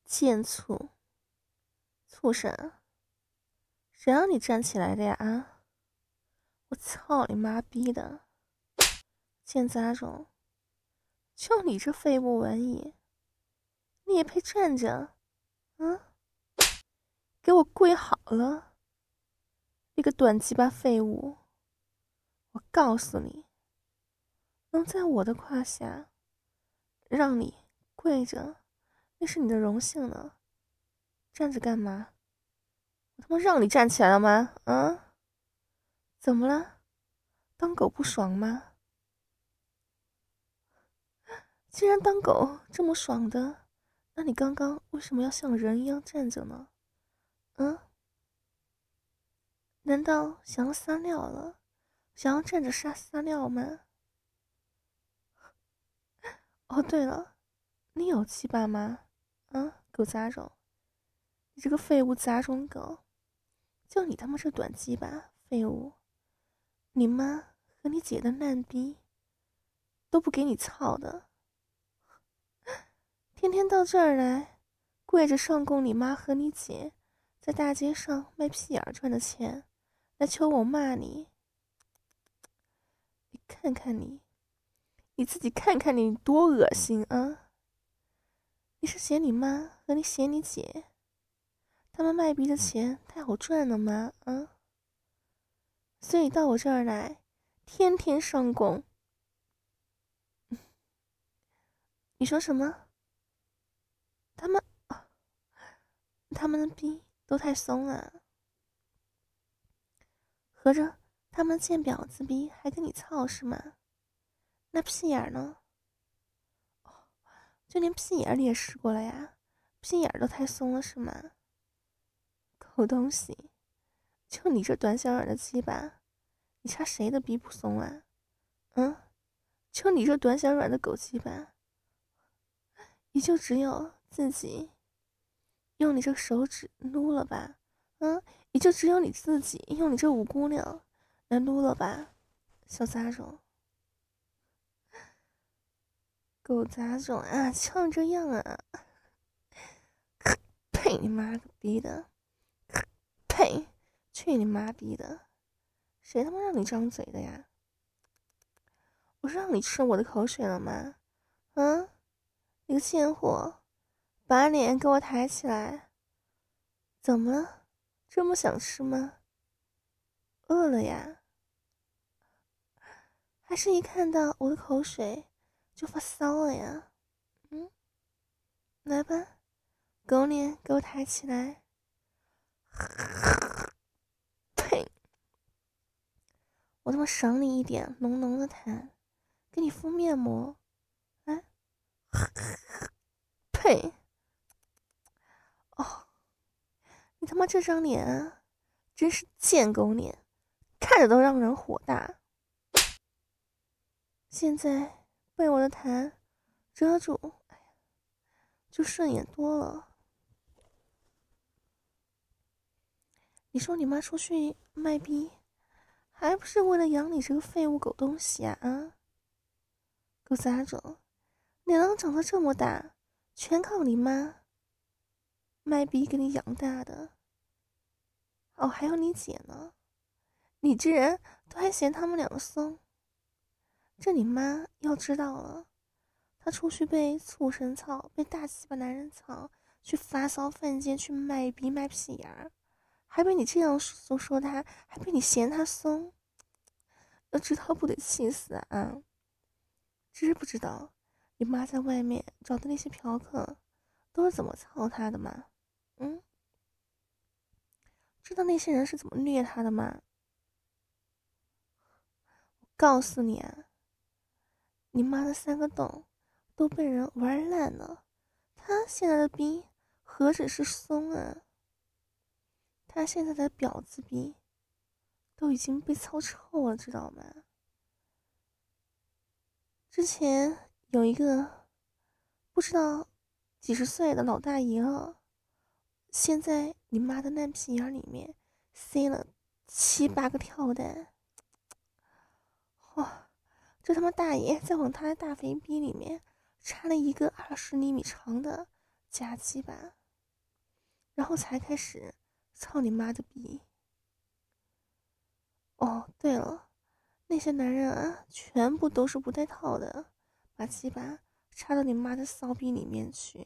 贱畜，畜生，谁让你站起来的呀？啊！我操你妈逼的！贱杂种，就你这废物玩意，你也配站着？啊！给我跪好了！你个短鸡巴废物！我告诉你，能在我的胯下让你跪着，那是你的荣幸呢。站着干嘛？我他妈让你站起来了吗？啊？怎么了？当狗不爽吗？既然当狗这么爽的，那你刚刚为什么要像人一样站着呢？嗯？难道想要撒尿了？想要站着撒尿吗？哦，对了，你有鸡巴吗？啊，狗杂种！你这个废物杂种狗！就你他妈这短鸡巴废物！你妈和你姐的烂逼都不给你操的，天天到这儿来，跪着上供你妈和你姐在大街上卖屁眼赚的钱，来求我骂你。你看看你，你自己看看你多恶心啊！你是嫌你妈和你嫌你姐，他们卖逼的钱太好赚了吗？啊！所以到我这儿来，天天上供。你说什么？他们他们的逼都太松了，合着他们贱婊子逼还跟你操是吗？那屁眼呢？就连屁眼你也试过了呀？屁眼都太松了是吗？狗东西，就你这短小软的鸡巴，你插谁的逼不松啊？嗯，就你这短小软的狗鸡巴，也就只有自己用你这手指撸了吧？嗯，也就只有你自己用你这五姑娘来撸了吧？小杂种，狗杂种啊，就这样啊！呸你妈个逼的！呸！去你妈逼的！谁他妈让你张嘴的呀？我是让你吃我的口水了吗？啊！你个贱货，把脸给我抬起来！怎么了？这么想吃吗？饿了呀？还是一看到我的口水就发骚了呀？嗯，来吧，狗脸给我抬起来！呸！我他妈赏你一点浓浓的痰，给你敷面膜。哎，呸！哦，你他妈这张脸啊，真是贱狗脸，看着都让人火大。现在被我的痰遮住，哎呀，就顺眼多了。你说你妈出去卖逼，还不是为了养你这个废物狗东西啊？啊，狗杂种，你能长得这么大，全靠你妈卖逼给你养大的。哦，还有你姐呢，你这人都还嫌他们两个松。这你妈要知道了，她出去被畜生操，被大鸡巴男人操，去发骚犯贱，去卖逼卖屁眼儿，还被你这样说她，还被你嫌她松，要知道不得气死啊！知不知道你妈在外面找的那些嫖客都是怎么操她的吗？嗯，知道那些人是怎么虐她的吗？我告诉你啊，你妈的三个洞都被人玩烂了，她现在的逼何止是松啊，她现在的婊子逼都已经被操臭了，知道吗？之前有一个不知道几十岁的老大爷了，现在你妈的烂屁眼里面塞了7、8个跳蛋，哇！这他妈大爷在往他的大肥逼里面插了一个20厘米长的夹鸡巴， 然后才开始操你妈的逼。哦，对了，那些男人啊，全部都是不带套的，把鸡巴插到你妈的骚逼里面去。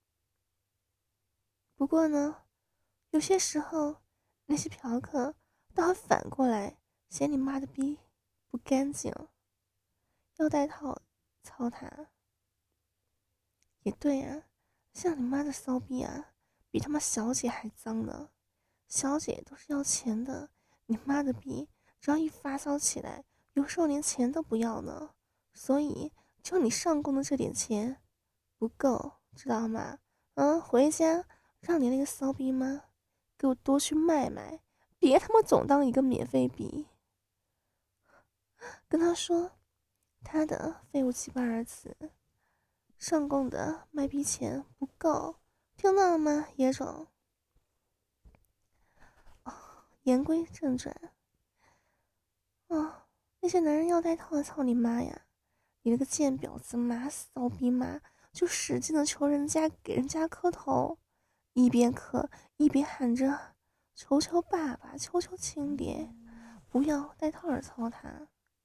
不过呢，有些时候那些嫖客倒还反过来嫌你妈的逼不干净，要带套操他。也对啊，像你妈的骚逼啊，比他妈小姐还脏呢。小姐都是要钱的，你妈的逼，只要一发骚起来，有时候连钱都不要呢。所以，就你上供的这点钱不够，知道吗？回家让你那个骚逼妈给我多去卖卖，别他妈总当一个免费逼。跟他说，他的废物鸡巴儿子上供的卖逼钱不够，听到了吗，野种？言归正传，那些男人要带套的，操你妈呀！你那个贱婊子妈，骚逼妈，就使劲的求人家给人家磕头，一边磕一边喊着求求爸爸，求求亲爹，不要带套儿操他。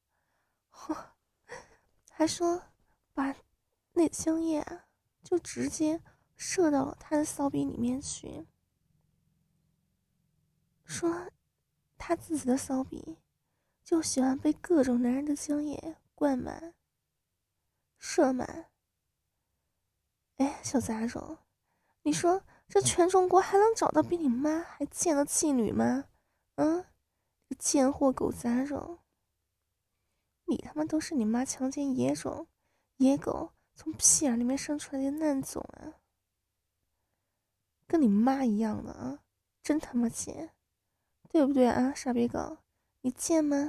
还说把那精液啊，就直接射到他的骚逼里面去，说他自己的骚逼就喜欢被各种男人的精液灌满、射满。哎，小杂种，你说这全中国还能找到比你妈还贱的妓女吗？贱货狗杂种，你他妈都是你妈强奸野种、野狗从屁眼里面生出来的烂种啊！跟你妈一样的啊，真他妈贱，对不对啊，傻逼狗？你贱吗？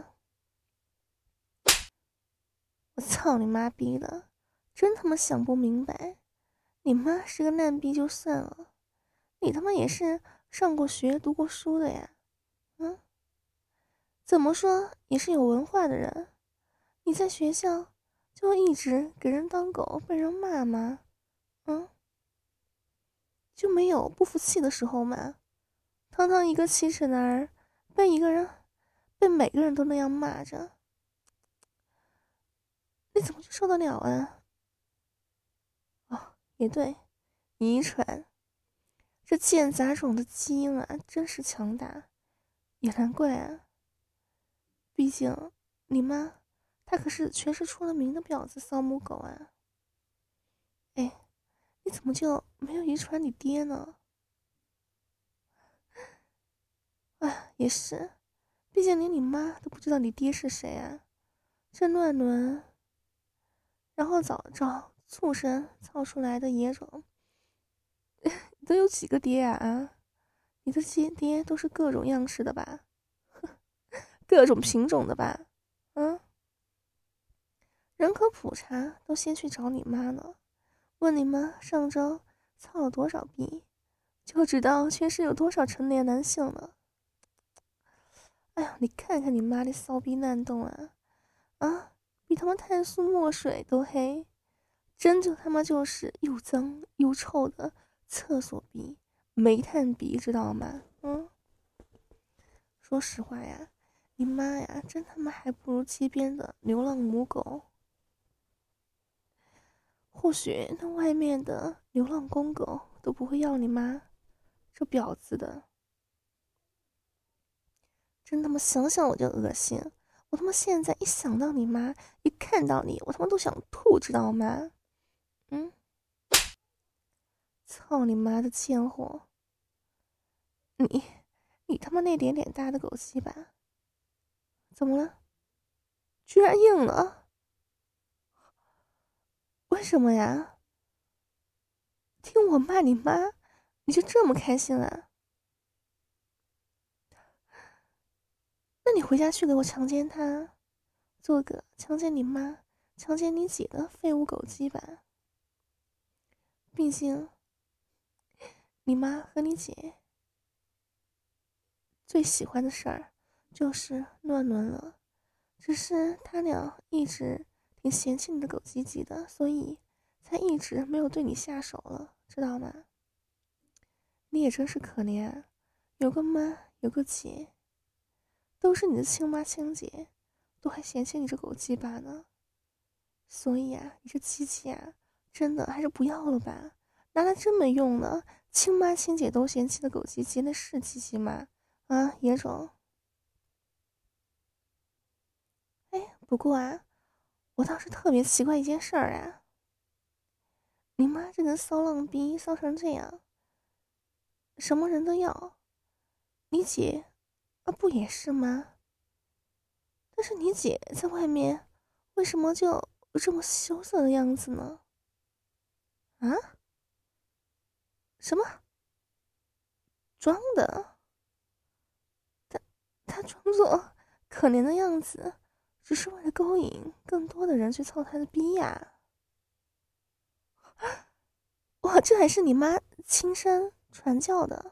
我操你妈逼的！真他妈想不明白，你妈是个烂逼就算了，你他妈也是上过学、读过书的呀？怎么说也是有文化的人。你在学校就一直给人当狗，被人骂吗？就没有不服气的时候吗？堂堂一个七尺男儿，被每个人都那样骂着，你怎么就受得了啊？也对，遗传，这贱杂种的基因啊，真是强大，也难怪啊。毕竟你妈，她可是全市出了名的婊子骚母狗啊。哎，你怎么就没有遗传你爹呢？也是，毕竟连你妈都不知道你爹是谁啊。这乱伦，然后找畜生操出来的野种，你都有几个爹啊？你的爹都是各种样式的吧？各种品种的吧？人口普查都先去找你妈呢，问你妈上周操了多少逼，就知道全市有多少成年男性了。哎呀，你看看你妈的骚逼烂洞比他妈碳素墨水都黑，真就他妈就是又脏又臭的厕所逼、煤炭逼，知道吗？说实话呀，你妈呀，真他妈还不如街边的流浪母狗。或许那外面的流浪公狗都不会要你妈这婊子的。真他妈想想我就恶心，我他妈现在一想到你妈，一看到你，我他妈都想吐，知道吗？操你妈的贱货！你他妈那点点大的狗鸡巴，怎么了？居然硬了？为什么呀？听我骂你妈，你就这么开心啊？那你回家去给我强奸他，做个强奸你妈、强奸你姐的废物狗鸡吧。毕竟，你妈和你姐最喜欢的事儿就是乱伦了，只是他俩一直挺嫌弃你的狗鸡鸡的，所以才一直没有对你下手了，知道吗？ 你也真是可怜啊，有个妈，有个姐，都是你的亲妈亲姐，都还嫌弃你这狗鸡巴呢。所以啊，你这机器啊，真的还是不要了吧，拿来真没用呢。亲妈亲姐都嫌弃的狗鸡鸡，那是鸡鸡吗？啊，野种！哎，不过啊，我倒是特别奇怪一件事儿啊，你妈这个骚浪逼骚成这样，什么人都要，你姐啊不也是吗？但是你姐在外面为什么就这么羞涩的样子呢？啊？什么？装的？她装作可怜的样子，只是为了勾引更多的人去操她的逼呀！哇，这还是你妈亲生传教的？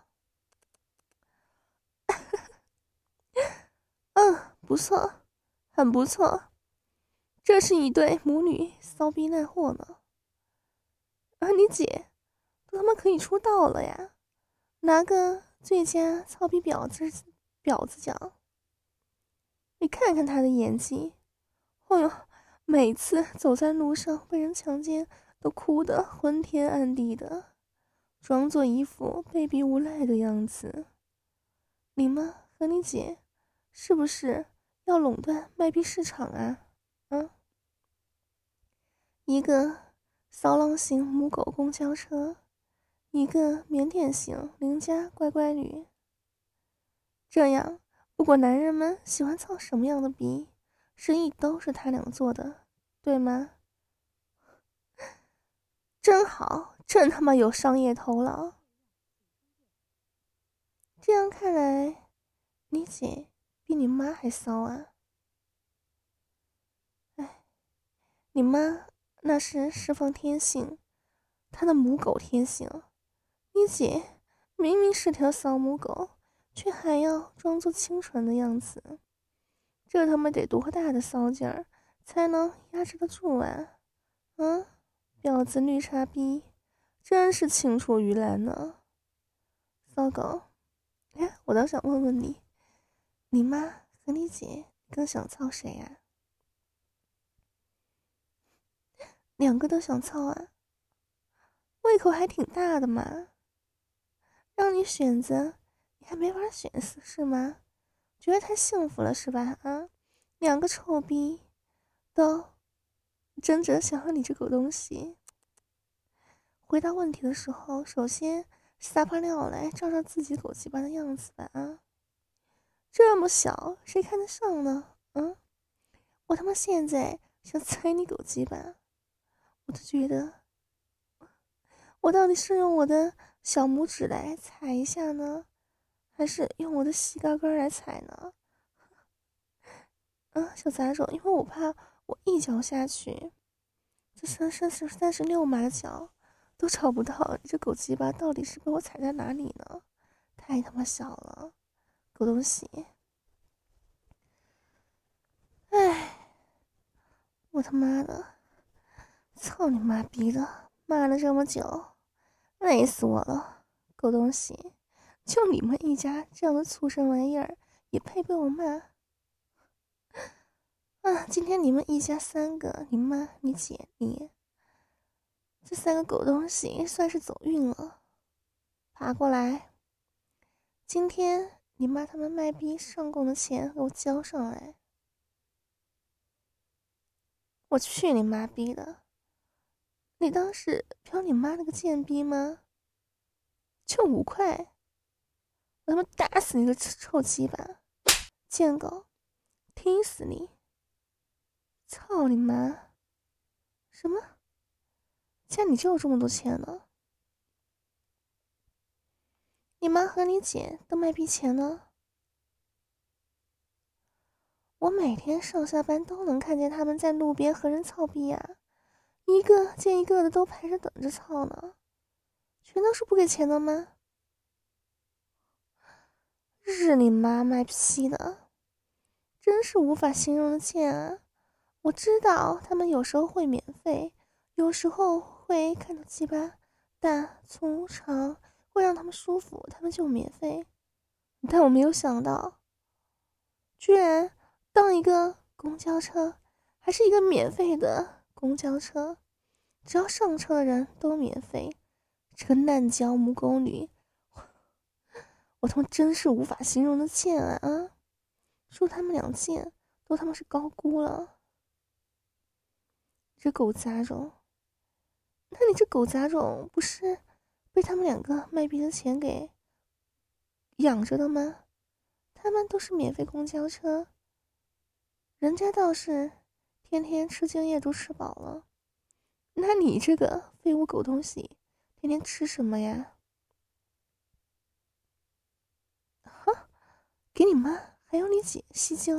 嗯，不错，很不错，这是一对母女骚逼烂货呢。而你姐都他妈可以出道了呀，拿个最佳操逼婊子奖。你看看她的演技，哦呦，每次走在路上被人强奸都哭得昏天暗地的，装作一副被逼无赖的样子。你妈和你姐是不是要垄断卖逼市场啊？啊，一个骚浪型母狗公交车，一个腼腆型邻家乖乖女。这样，不管男人们喜欢操什么样的逼，生意都是他俩做的，对吗？真好，真他妈有商业头脑。这样看来，你姐比你妈还骚啊！哎，你妈那是释放天性，她的母狗天性。你姐明明是条骚母狗，却还要装作清纯的样子，这他妈得多大的骚劲儿才能压制得住啊？嗯，婊子绿茶逼，真是青出于蓝呢！骚狗，哎，我倒想问问你，你妈和你姐更想操谁啊？两个都想操啊？胃口还挺大的嘛！让你选择，你还没法选是吗？觉得太幸福了是吧？啊，两个臭逼都争着想和你这狗东西。回答问题的时候，首先撒泡尿来照照自己狗鸡巴的样子吧！啊，这么小，谁看得上呢？嗯，我他妈现在想踩你狗鸡巴，我就觉得，我到底是用我的小拇指来踩一下呢，还是用我的膝盖根来踩呢？小杂种，因为我怕我一脚下去，这36码的脚都找不到，你这狗鸡巴到底是被我踩在哪里呢？太他妈小了，狗东西！哎，我他妈的，操你妈逼的！骂了这么久，累死我了，狗东西！就你们一家这样的畜生玩意儿，也配被我骂？啊！今天你们一家三个，你妈、你姐、你，这三个狗东西算是走运了。爬过来，今天你妈他们卖逼上供的钱给我交上来。我去你妈逼的！你当是嫖你妈那个贱逼吗？就5块，我他妈打死你个臭鸡巴！贱狗，踢死你！操你妈！什么？家里就有这么多钱呢？你妈和你姐都卖逼钱呢？我每天上下班都能看见他们在路边和人操逼啊，一个接一个的都排着等着操呢，全都是不给钱的吗？日你妈卖批的，真是无法形容的贱啊！我知道他们有时候会免费，有时候会看到鸡巴大粗长， 会让他们舒服，他们就免费。但我没有想到，居然当一个公交车，还是一个免费的公交车，只要上车的人都免费。这个烂脚母狗女，我他妈真是无法形容的贱啊！说他们俩贱，都他妈是高估了。这狗杂种，那你这狗杂种不是被他们两个卖逼的钱给养着的吗？他们都是免费公交车，人家倒是天天吃精液都吃饱了。那你这个废物狗东西，天天吃什么呀？哈，给你妈还有你姐吸精。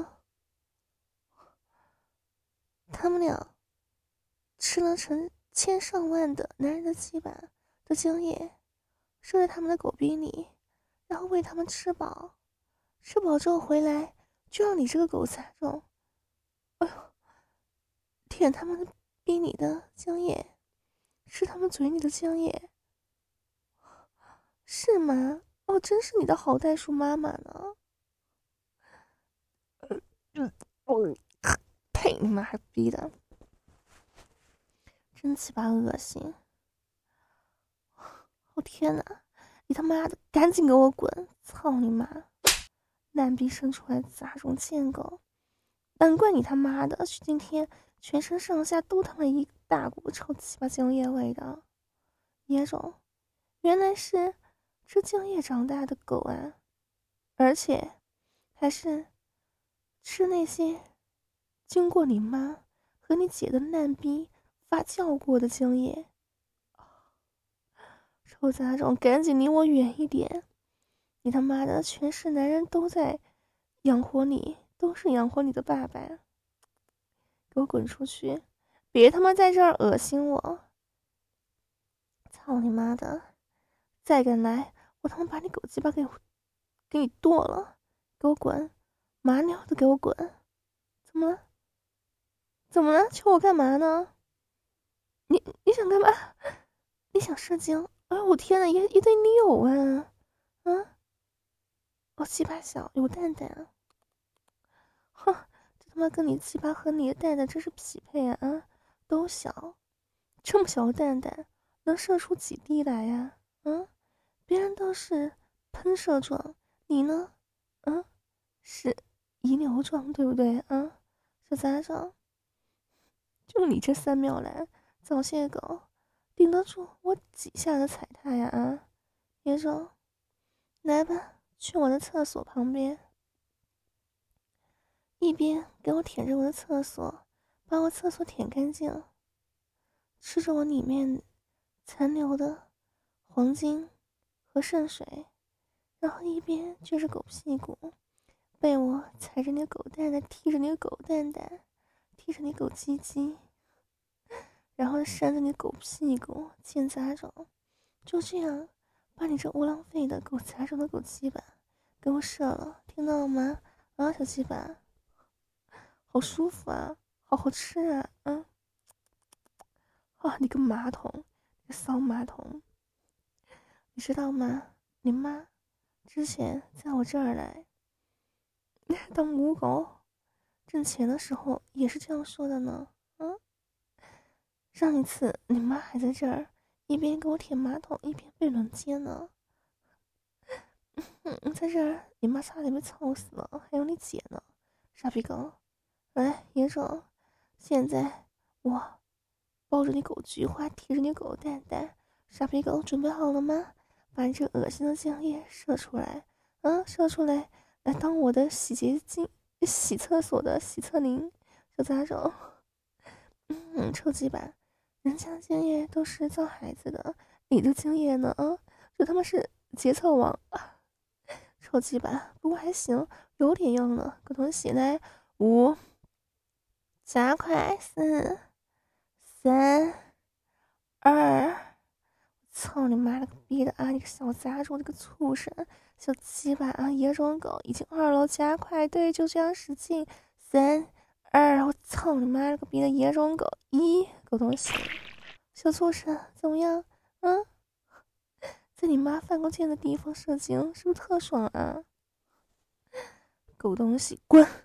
他们俩吃了成千上万的男人的鸡巴的精液，射在他们的狗逼里，然后喂他们吃饱，吃饱之后回来就让你这个狗杂种，哎呦，舔他们的逼里的精液，吃他们嘴里的精液，是吗？哦，真是你的好袋鼠妈妈呢。呸！你妈还逼的，真鸡巴恶心！我天哪！你他妈的赶紧给我滚！操你妈！烂逼生出来杂种贱狗！难怪你他妈的今天全身上下都他妈一大股臭鸡巴精液味的野种，原来是吃精液长大的狗啊！而且还是吃那些经过你妈和你姐的烂逼发酵过的精液。臭杂种，赶紧离我远一点！你他妈的，全是男人都在养活你，都是养活你的爸爸。给我滚出去！别他妈在这儿恶心我！操你妈的！再敢来，我他妈把你狗鸡巴给你剁了！给我滚！麻鸟的，给我滚！怎么了？怎么了？求我干嘛呢？你想干嘛？你想射精？哎呦我天呐，也得你有啊！啊！我鸡巴小，有蛋蛋啊！哼，这他妈跟你鸡巴和你的蛋蛋真是匹配啊！都小，这么小的蛋蛋能射出几滴来呀？别人都是喷射状，你呢？是遗留状，对不对？小杂种，就你这3秒来，早泄狗，顶得住我几下的踩踏呀？野种，来吧，去我的厕所旁边。一边给我舔着我的厕所，把我厕所舔干净，吃着我里面残留的黄金和圣水，然后一边撅着狗屁股，被我踩着你的狗蛋蛋，踢着你的狗蛋蛋，踢着你狗鸡鸡，然后扇着你的狗屁股，贱杂种，就这样把你这窝囊废的狗杂种的狗鸡巴给我射了，听到了吗？小鸡巴。好舒服啊，好好吃啊，你个马桶，你个骚马桶，你知道吗？你妈之前在我这儿来当母狗挣钱的时候也是这样说的呢。上一次你妈还在这儿一边给我舔马桶一边被轮奸呢。在这儿你妈差点被操死了，还有你姐呢，傻逼狗。来，野种，现在我抱着你狗菊花，提着你狗蛋蛋，傻逼狗，准备好了吗？把你这恶心的精液射出来，射出来，来当我的洗厕所的洗厕灵，小杂种，臭鸡巴，人家精液都是造孩子的，你的精液呢？这他妈是节操王啊！臭鸡巴，不过还行，有点用了，狗东西，来5。加快4、3、2，操你妈了个逼的啊！你个小杂种，你个畜生，小鸡巴啊！野种狗已经2了，加快，对，就这样使劲，3、2，我操你妈了个逼的野种狗1，狗东西，小畜生怎么样？ 在你妈犯过贱的地方射精，是不是特爽啊？狗东西，滚！